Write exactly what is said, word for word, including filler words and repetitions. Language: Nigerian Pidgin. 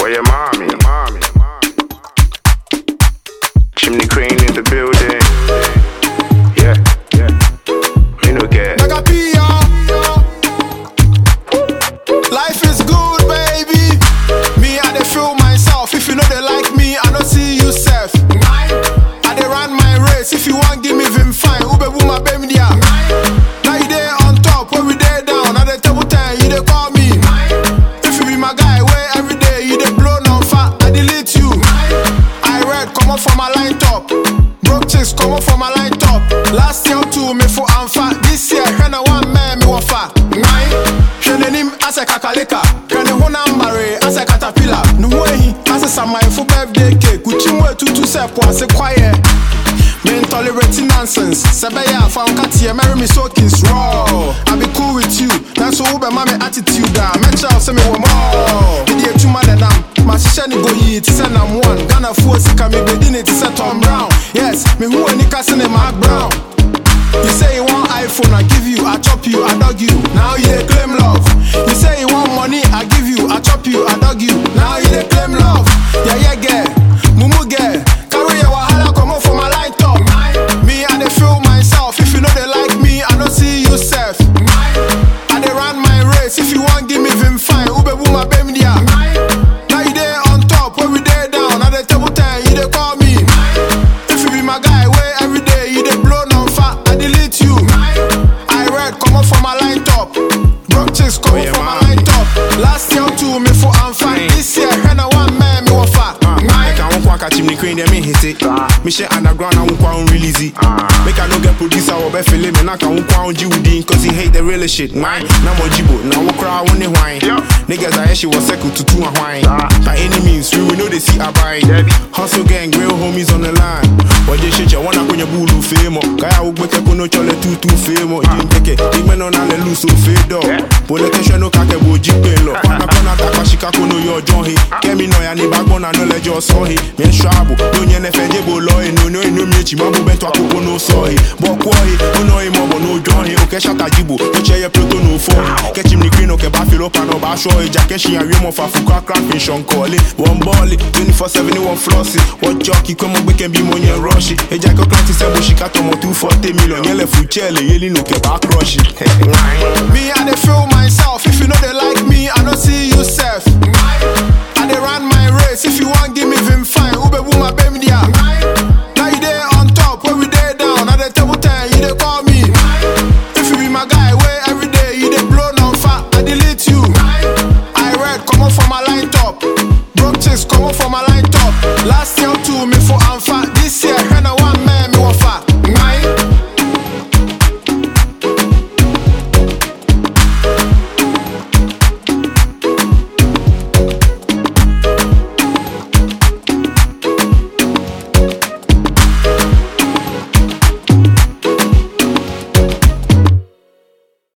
your mommy, mommy. Chimney Crane in the building. Yeah, yeah. Me no get. Mega P, life is good, baby. Me, I dey feel myself. If you know they like me, I don't see you self. I dey run my race. If you want, give me vim fine. Ube boom, my baby, dia. Now you dey on top, when we dey down. At the table time, you dey call me. If you be my guy, where every day you dey blow non fat, I delete you. I read, come up from my line top. Broke chicks, come up from my line top. Last year too, me for I'm fat. This year, when I want man, me want fat. Him as a kakaleka, can a honambare as a caterpillar. No way, as a summer for birthday cake, which you were to to sep was a quiet. Men tolerating nonsense. Sabaya found Katia, marry me soaking raw. I'll be cool with you. That's all by my attitude. Make sure send me one more. Idiot to my than I'm my shiny go eat, send I'm one. Gonna force it, can be bedin it, it's a Tom Brown. Yes, me who any cousin in Mark Brown. You say you want iPhone, I give you, I chop you, I dog you. Now you dey claim love. You say you want money, I give you, I chop you, I dog you. Now you dey claim love. Yeah, yeah, girl, mumu girl, carry your wahala, come on for my line top. Me, I dey feel myself. If you know they like me, I don't see you self. I dey run my race. If you want, give me vim fine. Ube boom, my baby, dia. Now you dey on top, when we dey down. At the table time, you dey call me. If you be my guy, where every day you dey blow non fat. Delete you. I read, come up from my line top. Broke chicks, come up from my line top. Last year too, me for I'm fine. This year, when I want man, me want fat. Make I won't walk at Chimney Crane, them hit it. Me share underground, I won't quite release it. Make I no get producer or be feeling me. Knock I won't quite G U D cause he hate the real shit. Mine, now more jibo, now we cry when they whine. Niggas I actually was second to two and whine. By any means, we know they see I buy. Hustle gang, real homies on the line. But they shit you wanna when you bulu fame. Kaya ubeke kono chole two two fame. Jin teke, big man on alle loose so fade up. Bole kesho no kake bo jipe lo. Kwana kona takwa shika kono yo John he. Kemi no ya ni bagbona no le jo so he. Men shabu, no nye ne feje bo lo he. No no no miechi mabu beto akoko no so he. Bo kwa he, no he mobo no John he. Oke shata jibo, no cheye pluto no fo he. Ke Chimney Crane oke ba filo pa no ba show he. Jakeshi ya wimo fa fuka cramping shon call it. One ball it, twenty-four seven one flossy. What jockey come on beke bi monye rush it. E jako klanti sebo shika tomo two forty million. Yele fuchele, yeli no ke ba crush it. Me, I dey feel myself.